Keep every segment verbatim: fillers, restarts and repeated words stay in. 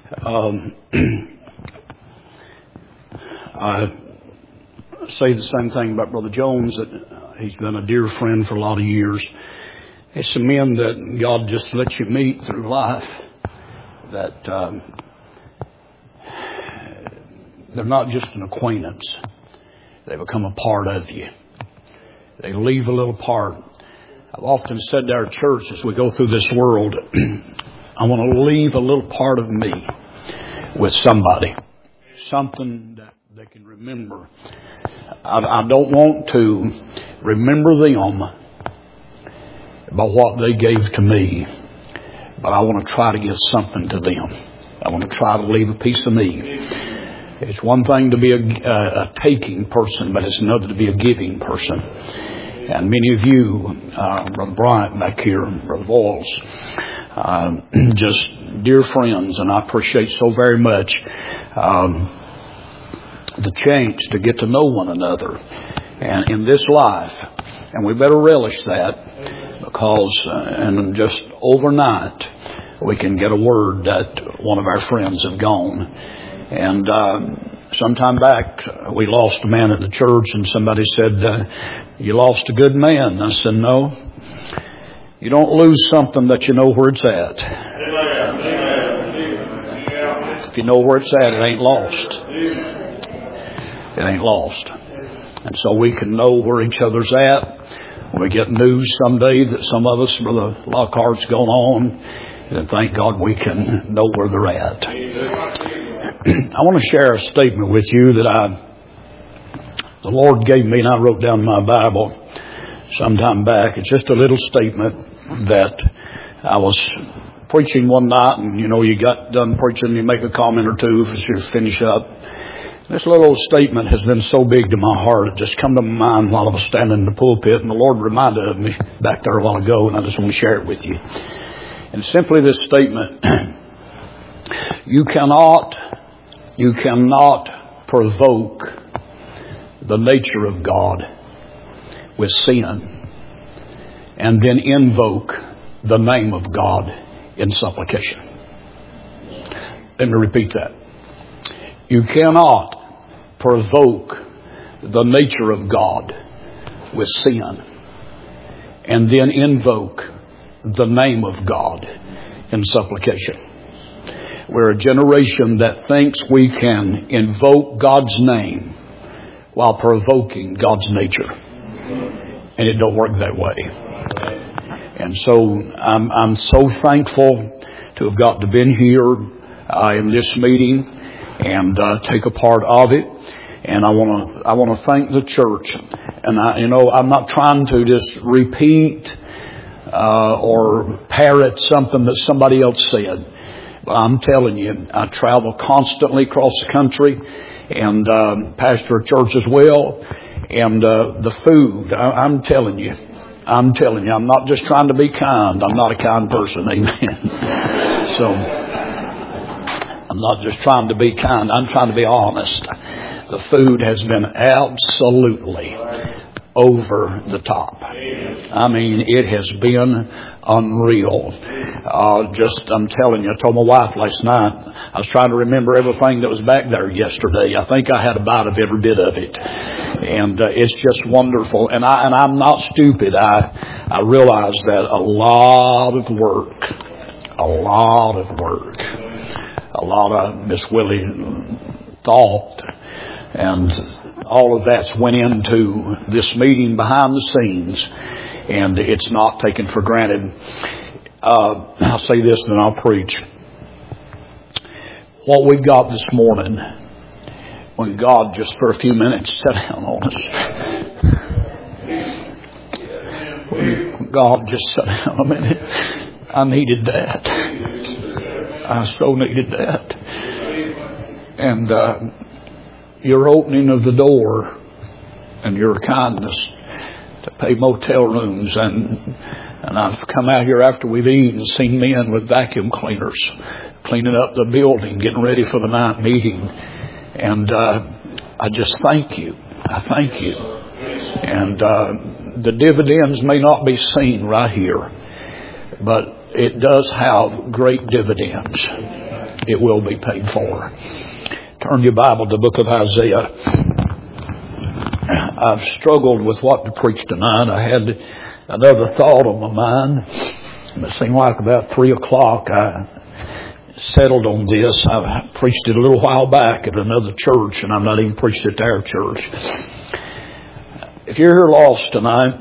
Um, I say the same thing about Brother Jones, that he's been a dear friend for a lot of years. It's some men that God just lets you meet through life that um, they're not just an acquaintance. They become a part of you. They leave a little part. I've often said to our church as we go through this world, I want to leave a little part of me with somebody. Something that they can remember. I, I don't want to remember them by what they gave to me, but I want to try to give something to them. I want to try to leave a piece of me. It's one thing to be a, a, a taking person, but it's another to be a giving person. And many of you, uh, Brother Bryant back here, Brother Boyles, uh, just dear friends, and I appreciate so very much um, the chance to get to know one another and in this life. And we better relish that, because uh, and just overnight we can get a word that one of our friends have gone. And um, sometime back we lost a man at the church, and somebody said, uh, you lost a good man. I said, no, you don't lose something that you know where it's at. If you know where it's at, it ain't lost. It ain't lost. And so we can know where each other's at. When we get news someday that some of us, Brother Lockhart's gone on, then thank God we can know where they're at. I want to share a statement with you that I, the Lord gave me, and I wrote down in my Bible sometime back. It's just a little statement that I was preaching one night, and you know, you got done preaching, you make a comment or two as you finish up. This little statement has been so big to my heart, it just come to my mind while I was standing in the pulpit, and the Lord reminded of me back there a while ago, and I just want to share it with you. And simply this statement: you cannot, you cannot provoke the nature of God with sin and then invoke the name of God in supplication. Let me repeat that. You cannot provoke the nature of God with sin and then invoke the name of God in supplication. We're a generation that thinks we can invoke God's name while provoking God's nature. And it don't work that way. And so I'm, I'm so thankful to have got to been here uh, in this meeting and uh, take a part of it. And I want to I want to thank the church. And I, you know, I'm not trying to just repeat uh, or parrot something that somebody else said. But I'm telling you, I travel constantly across the country and um, pastor a church as well. And uh, the food, I, I'm telling you, I'm telling you, I'm not just trying to be kind. I'm not a kind person, amen. So I'm not just trying to be kind. I'm trying to be honest. The food has been absolutely over the top. I mean, it has been unreal. Uh, just, I'm telling you, I told my wife last night, I was trying to remember everything that was back there yesterday. I think I had a bite of every bit of it. And uh, it's just wonderful. And, I, and I'm not stupid. I, I realize that a lot of work, a lot of work, a lot of Miss Willie thought and all of that's went into this meeting behind the scenes, and it's not taken for granted. Uh, I'll say this, then I'll preach. What we got this morning, when God just for a few minutes sat down on us, when God just sat down a minute, I needed that. I so needed that. And uh, your opening of the door and your kindness to pay motel rooms, and and I've come out here after we've eaten and seen men with vacuum cleaners cleaning up the building, getting ready for the night meeting, and uh, I just thank you. I thank you. And uh, the dividends may not be seen right here, but it does have great dividends. it will be paid for. Turn your Bible to the book of Isaiah. I've struggled with what to preach tonight. I had another thought on my mind. It seemed like about three o'clock I settled on this. I preached it a little while back at another church, and I've not even preached it at our church. If you're here lost tonight,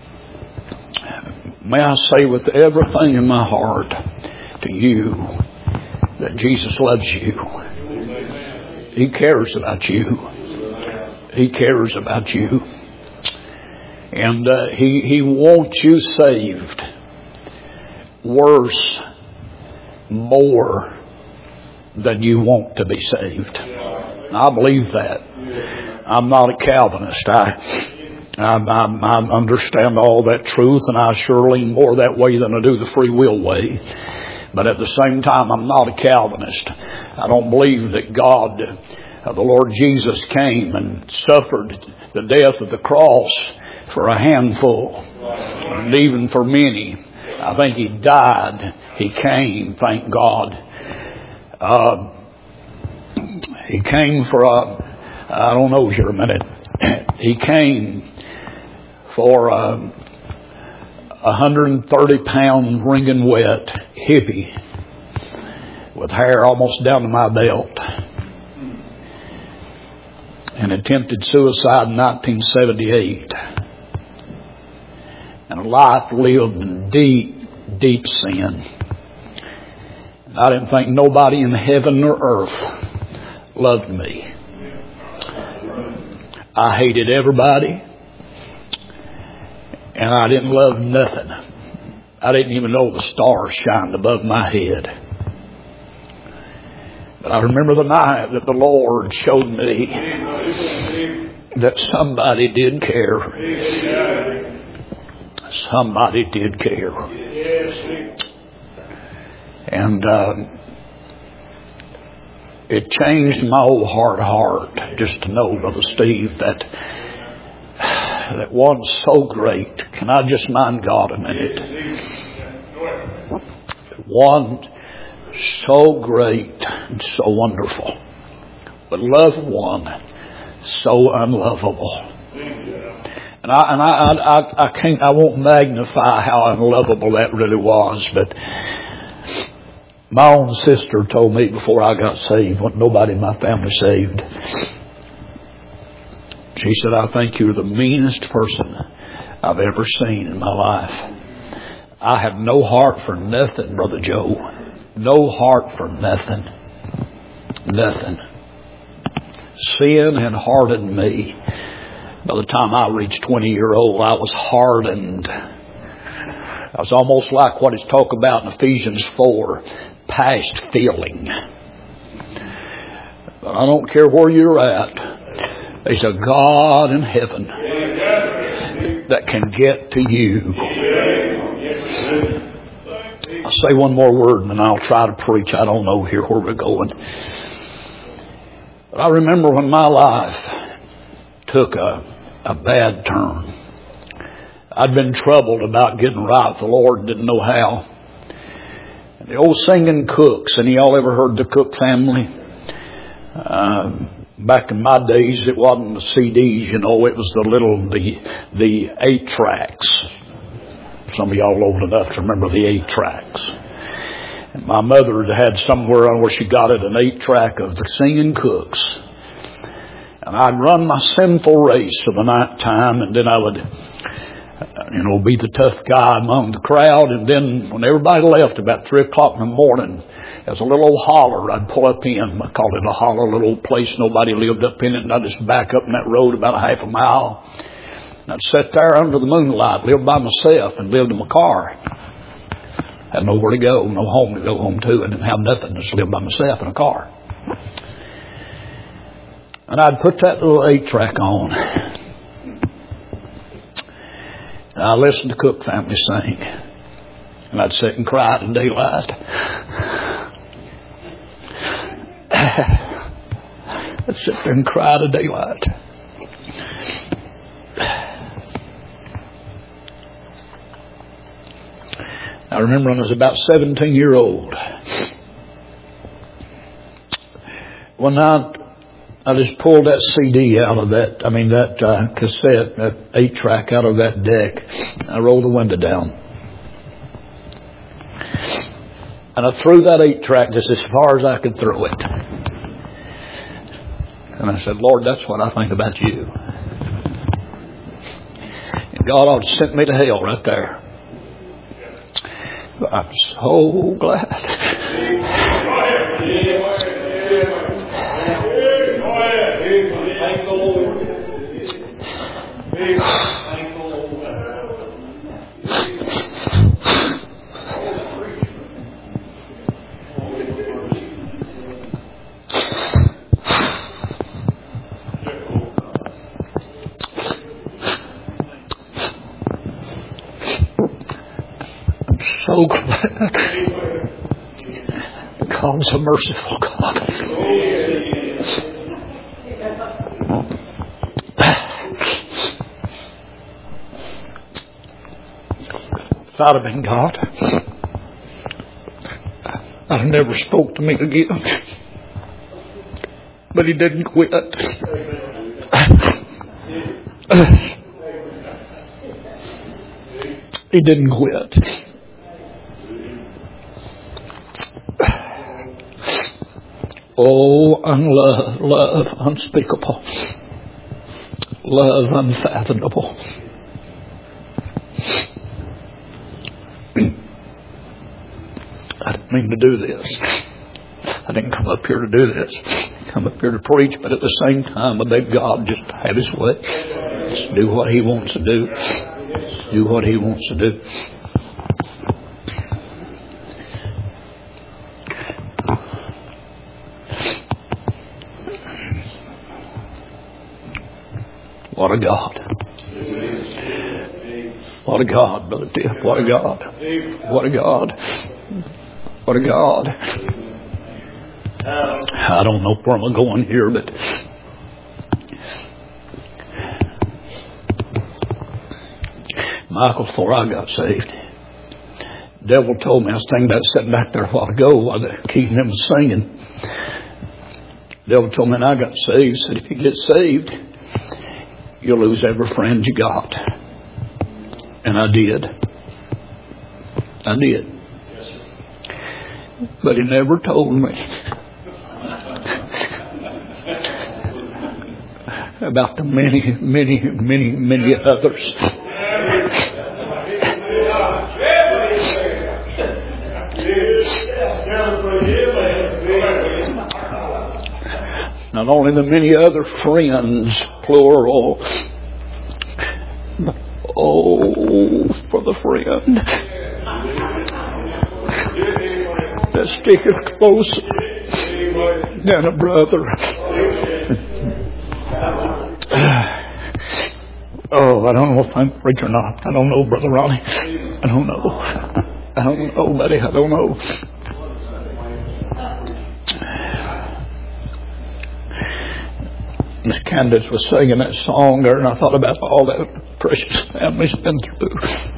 may I say with everything in my heart to you that Jesus loves you. He cares about you. He cares about you. And uh, he, he wants you saved worse, more than you want to be saved. I believe that. I'm not a Calvinist. I, I, I, I understand all that truth, and I sure lean more that way than I do the free will way. But at the same time, I'm not a Calvinist. I don't believe that God, uh, the Lord Jesus, came and suffered the death of the cross for a handful, and even for many. I think He died. He came, thank God. Uh, he came for a, I don't know here a minute. He came for a one hundred thirty pound wringing wet hippie with hair almost down to my belt, and attempted suicide in nineteen seventy-eight. And a life lived in deep, deep sin. I didn't think nobody in heaven or earth loved me. I hated everybody, and I didn't love nothing. I didn't even know the stars shined above my head. But I remember the night that the Lord showed me that somebody did care. Somebody did care. And uh, it changed my old hard heart just to know, Brother Steve, that that one so great. Can I just mind God a minute? One so great and so wonderful, but loved one so unlovable. And I and I, I I can't I won't magnify how unlovable that really was, but my own sister told me before I got saved, wasn't nobody in my family saved. She said, "I think you're the meanest person I've ever seen in my life." I have no heart for nothing, Brother Joe. No heart for nothing. Nothing. Sin had hardened me. By the time I reached twenty year old, I was hardened. I was almost like what is talked about in Ephesians four, past feeling. But I don't care where you're at. There's a God in heaven that can get to you. I'll say one more word and then I'll try to preach. I don't know here where we're going. But I remember when my life took a, a bad turn. I'd been troubled about getting right with the Lord, didn't know how. And the old singing Cooks, any of y'all ever heard the Cook family? Um, back in my days, it wasn't the C Ds, you know, it was the little, the, the eight tracks. Some of y'all old enough to remember the eight tracks. And my mother had somewhere on where she got it, an eight track of the singing Cooks. And I'd run my sinful race for the night time, and then I would, you know, be the tough guy among the crowd. And then when everybody left about three o'clock in the morning, there was a little old holler I'd pull up in. I called it a holler, a little old place. Nobody lived up in it. And I'd just back up in that road about a half a mile. And I'd sit there under the moonlight, lived by myself, and lived in my car. Had nowhere to go, no home to go home to. I didn't have nothing. Just lived by myself in a car. And I'd put that little eight track on. And I listened to Cook family sing. And I'd sit and cry in daylight. I'd sit there and cry to daylight. I remember when I was about seventeen year old. One night, I just pulled that C D out of that, I mean that uh, cassette, that eight track out of that deck. I rolled the window down. And I threw that eight track just as far as I could throw it. And I said, Lord, that's what I think about you. And God ought to send me to hell right there. But I'm so glad. So glad. God's a merciful God. If I'd have been God, I'd have never spoke to me again. But He didn't quit. He didn't quit. Oh, love, love unspeakable, love unfathomable. I didn't mean to do this. I didn't come up here to do this. I come up here to preach, but at the same time, I beg God just to have His way. Just do what He wants to do. Just do what He wants to do. What a God. What a God, Brother Tip. What a God. What a God. What a God. I don't know where I'm going here, but Michael, before I got saved, the devil told me, I was thinking about sitting back there a while ago while the Keaton was singing. The devil told me when I got saved, said if you get saved, you'll lose every friend you got. And I did. I did. But He never told me about the many, many, many, many others. Not only the many other friends, plural, but oh, for the friend that sticketh closer than a brother. Oh, I don't know if I'm preaching or not. I don't know, Brother Ronnie. I don't know. I don't know, buddy. I don't know. Miss Candace was singing that song there, and I thought about all that precious family's been through.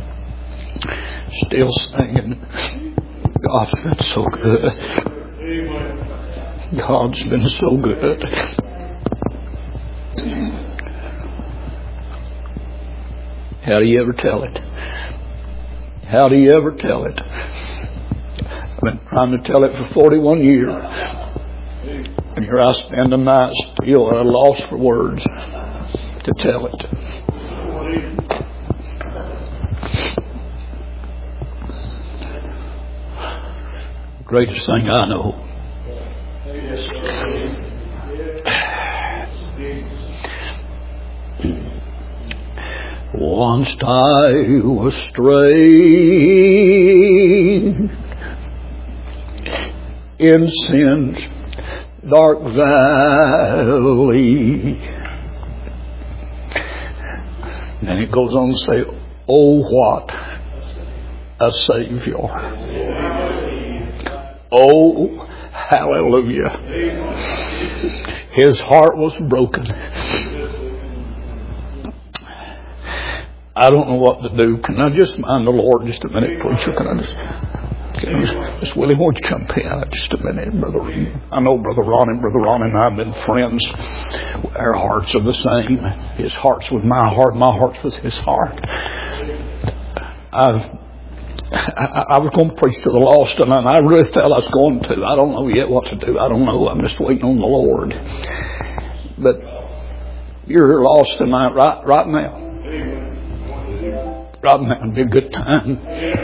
Still singing. God's been so good. God's been so good. How do you ever tell it? How do you ever tell it? I've been trying to tell it for forty-one years. And here I stand tonight still at a loss for words to tell it. The greatest thing I know. Once I was strayed in sin's dark valley. Then it goes on to say, oh, what a Savior. Oh, hallelujah. His heart was broken. I don't know what to do. Can I just mind the Lord just a minute, preacher? Can I just... Miss Willie, won't you come in just a minute, brother? I know Brother Ronnie, Brother Ronnie and I have been friends. Our hearts are the same. His heart's with my heart, my heart's with his heart. I've, I, I was going to preach to the lost, and I really felt I was going to. I don't know yet what to do. I don't know. I'm just waiting on the Lord. But you're lost tonight, right, right now. Right now, it'd be a good time.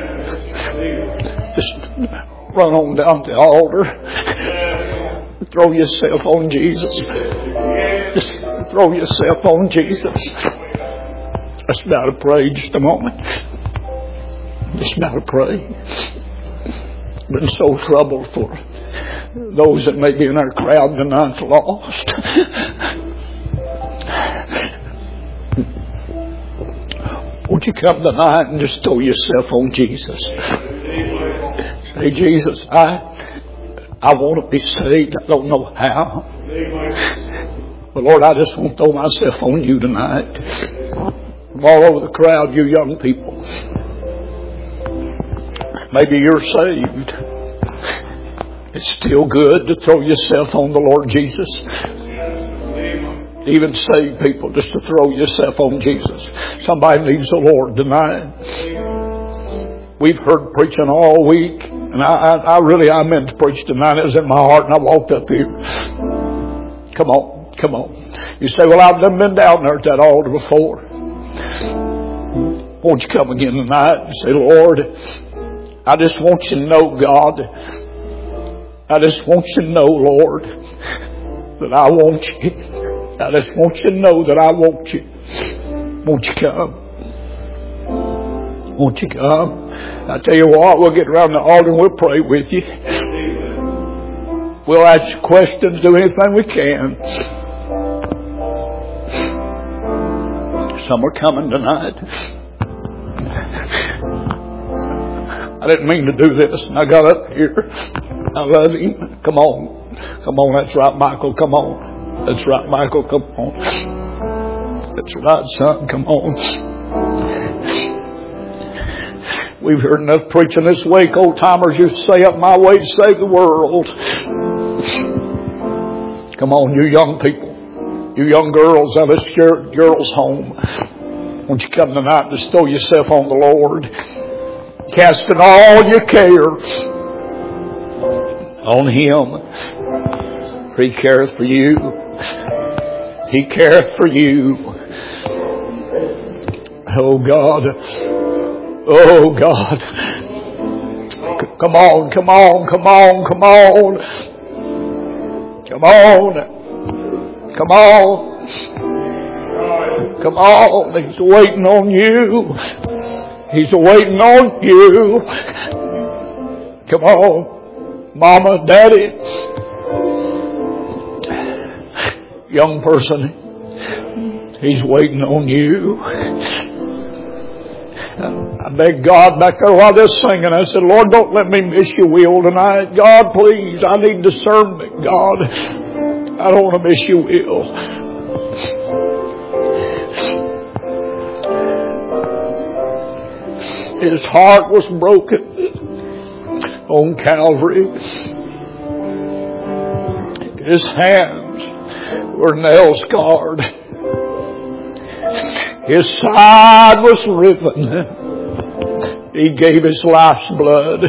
Just run on down to the altar. Throw yourself on Jesus. Just throw yourself on Jesus. Just about to pray just a moment. Just about to pray. Been so troubled for those that may be in our crowd tonight lost. Won't you come tonight and just throw yourself on Jesus? Say, Jesus, I I want to be saved. I don't know how. But Lord, I just want to throw myself on you tonight. From all over the crowd, you young people. Maybe you're saved. It's still good to throw yourself on the Lord Jesus. Even saved people, just to throw yourself on Jesus. Somebody needs the Lord tonight. We've heard preaching all week, and I, I, I really, I meant to preach tonight. It was in my heart, and I walked up here. Come on, come on. You say, well, I've never been down there at that altar before. Won't you come again tonight and say, Lord, I just want you to know, God, I just want you to know, Lord, that I want you. I just want you to know that I want you. Won't you come? Won't you come? I tell you what, we'll get around the altar and we'll pray with you. We'll ask you questions, do anything we can. Some are coming tonight. I didn't mean to do this, and I got up here. I love him. Come on. Come on, that's right, Michael. Come on. That's right, Michael. Come on. That's right, son. Come on. We've heard enough preaching this week. Old timers used to say, up my way to save the world. Come on, you young people. You young girls out of this girls' home. Won't you come tonight and just throw yourself on the Lord? Casting all your care on Him. For He careth for you. He careth for you. Oh God. Oh God. Come on, come on, come on, come on. Come on. Come on. Come on. He's waiting on you. He's waiting on you. Come on. Mama, Daddy. Young person, He's waiting on you. I begged God back there while they're singing. I said, Lord, don't let me miss your will tonight. God, please, I need discernment, God. I don't want to miss your will. His heart was broken on Calvary. His hands were nail scarred. His side was riven. He gave His life's blood.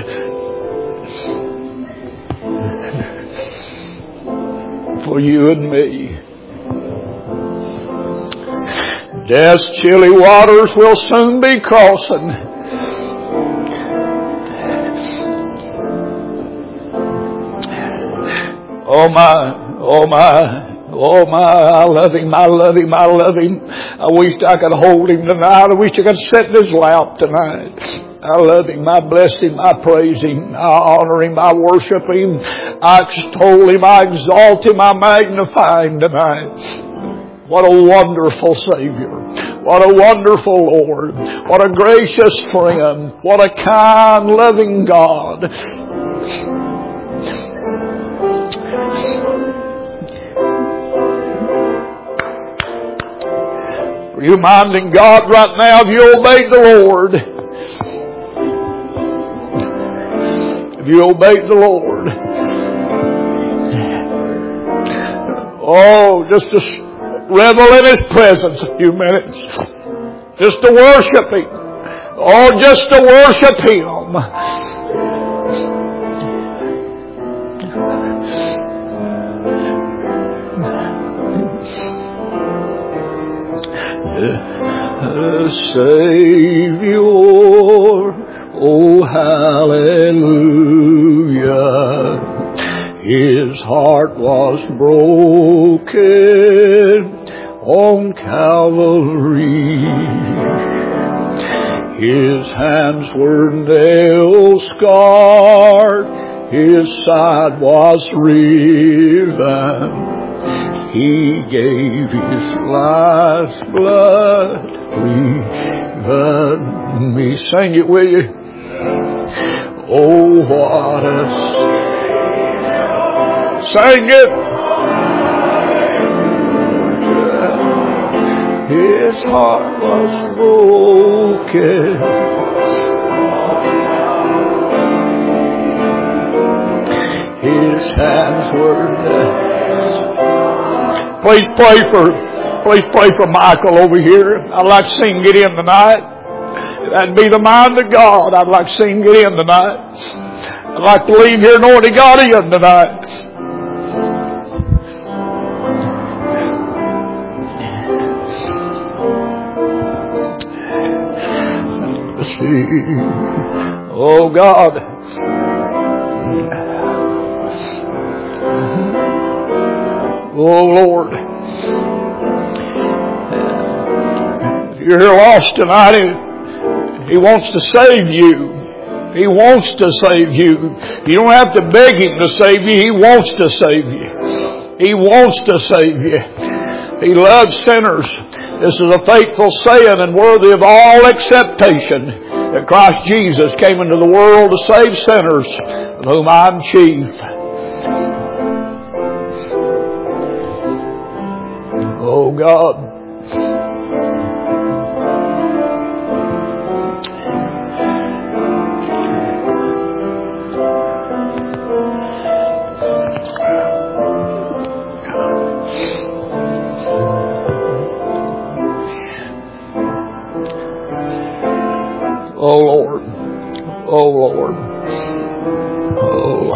For you and me. Death's chilly waters will soon be crossing. Oh my, oh my. Oh my, I love Him, I love Him, I love Him. I wish I could hold Him tonight. I wish I could sit in His lap tonight. I love Him, I bless Him, I praise Him, I honor Him, I worship Him, I extol Him, I exalt Him, I magnify Him tonight. What a wonderful Savior. What a wonderful Lord. What a gracious friend. What a kind, loving God. Reminding God right now, if you obey the Lord, you obeyed the Lord. Oh, just to revel in His presence a few minutes. Just to worship Him. Oh, just to worship Him. Savior, oh hallelujah. His heart was broken on Calvary. His hands were nail scarred. His side was riven. He gave His life's blood even me. Sing it, will you? Oh, what a sing it. His heart was broken. His hands were nailed. Please pray for, please pray for Michael over here. I'd like to see him get in tonight. That'd be the mind of God. I'd like to see him get in tonight. I'd like to leave here knowing he got in tonight. Let's see. Oh God. Oh Lord, if you're here lost tonight, He wants to save you. He wants to save you. You don't have to beg Him to save you. He wants to save you. He wants to save you. He loves sinners. This is a faithful saying and worthy of all acceptation that Christ Jesus came into the world to save sinners, of whom I'm chief. Oh God. Oh Lord. Oh Lord. Oh.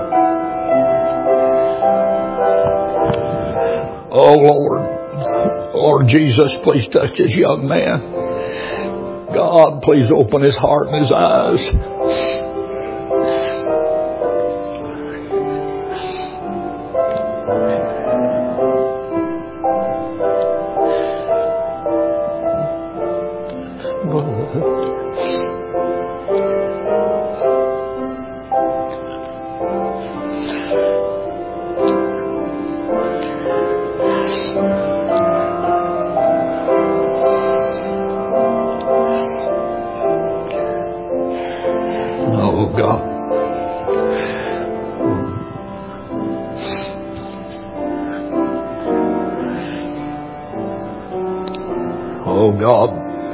Oh Lord. Lord Jesus, please touch this young man. God, please open his heart and his eyes. Oh God.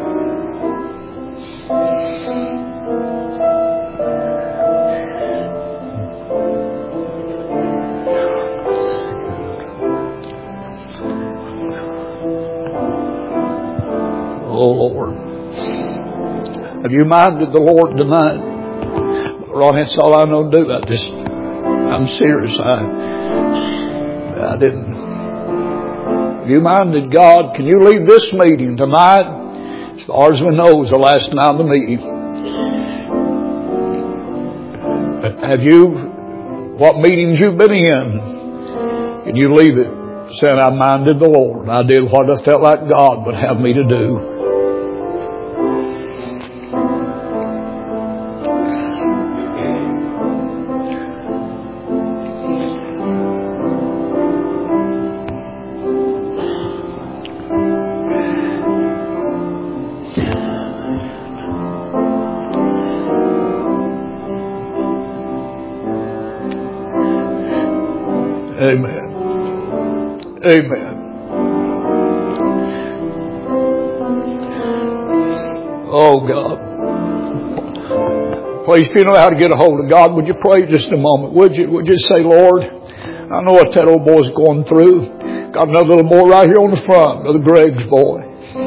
Oh Lord. Have you minded the Lord tonight? Ron, that's all I know to do. I just, I'm serious. I, I didn't. Have you minded God? Can you leave this meeting tonight? As far as we know, is the last night of the meeting. Have you, what meetings you've been in? Can you leave it saying, I minded the Lord. I did what I felt like God would have me to do. Amen. Amen. Oh God. Please, if you know how to get a hold of God, would you pray just a moment? Would you, would you say, Lord, I know what that old boy's going through. Got another little boy right here on the front, Brother Greg's boy.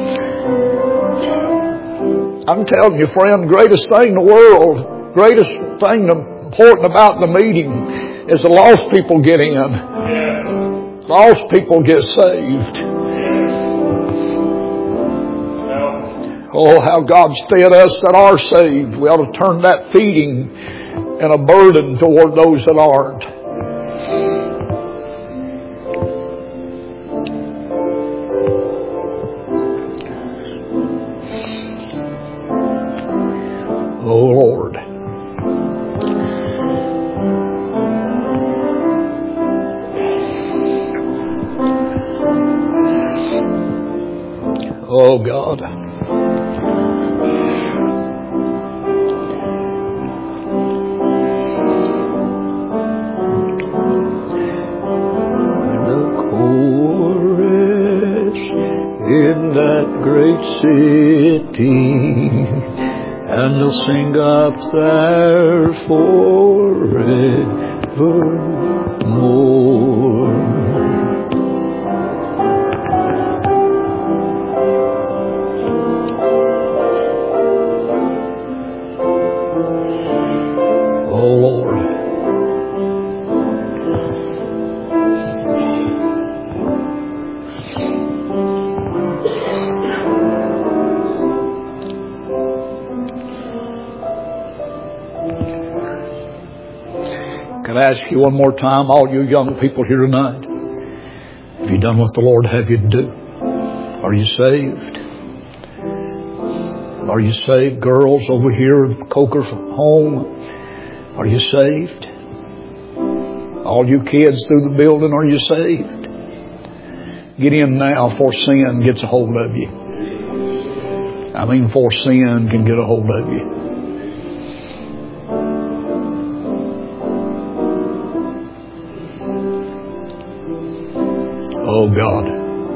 I'm telling you, friend, the greatest thing in the world, greatest thing important about the meeting is the lost people get in. Lost people get saved. Oh, how God's fed us that are saved. We ought to turn that feeding and a burden toward those that aren't. Oh, Lord. Oh, God. In that great city, and they'll sing up there forevermore. Oh, Lord. Can I ask you one more time, all you young people here tonight, have you done what the Lord have you to do? Are you saved? Are you saved? Girls over here at Coker's home, are you saved? All you kids through the building, are you saved? Get in now before sin gets a hold of you. I mean, before sin can get a hold of you. Oh, God.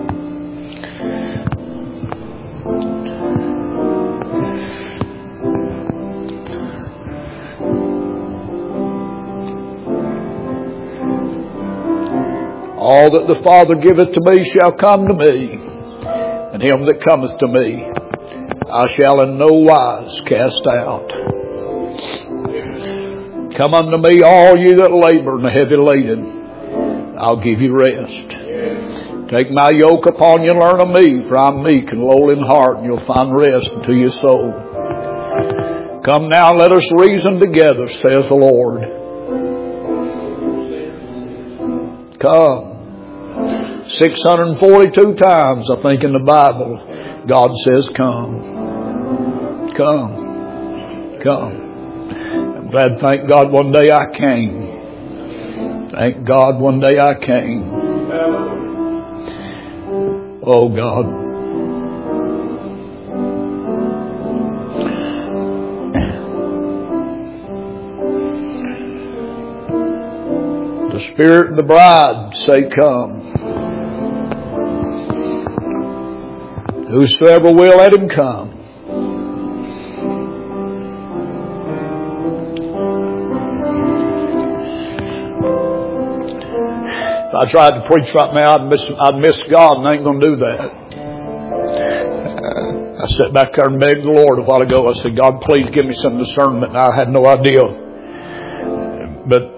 All that the Father giveth to me shall come to me, and him that cometh to me I shall in no wise cast out. Come unto me, all ye that labor and are heavy laden, I'll give you rest. Take my yoke upon you and learn of me, for I'm meek and lowly in heart, and you'll find rest unto your soul. Come now, let us reason together, says the Lord. Come. six hundred forty-two times, I think, in the Bible, God says, come. Come. Come. I'm glad, thank God, one day I came. Thank God, one day I came. Oh, God. The Spirit and the bride say, come. Whosoever will, let him come. If I tried to preach right now, I'd miss, I'd miss God, and I ain't going to do that. I sat back there and begged the Lord a while ago. I said, God, please give me some discernment. And I had no idea. But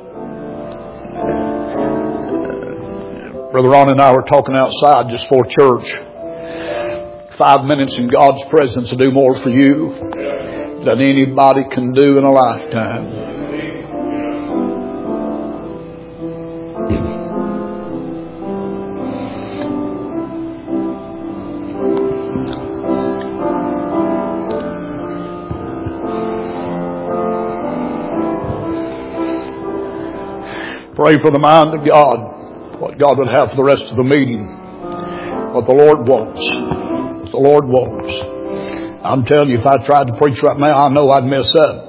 Brother Ron and I were talking outside just for church. Five minutes in God's presence will do more for you than anybody can do in a lifetime. Pray for the mind of God, what God would have for the rest of the meeting, what the Lord wants. The Lord wants. I'm telling you, if I tried to preach right now, I know I'd mess up.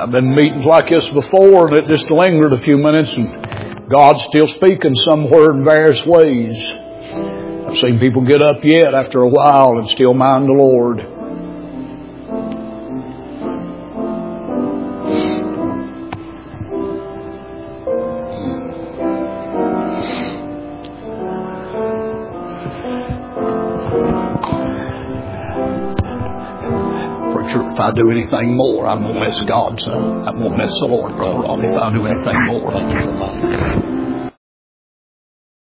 I've been in meetings like this before, and it just lingered a few minutes, and God's still speaking somewhere in various ways. I've seen people get up yet after a while and still mind the Lord. If I do anything more, I'm going to miss God. So I'm going to miss the Lord, Brother Ronnie, if I do anything more.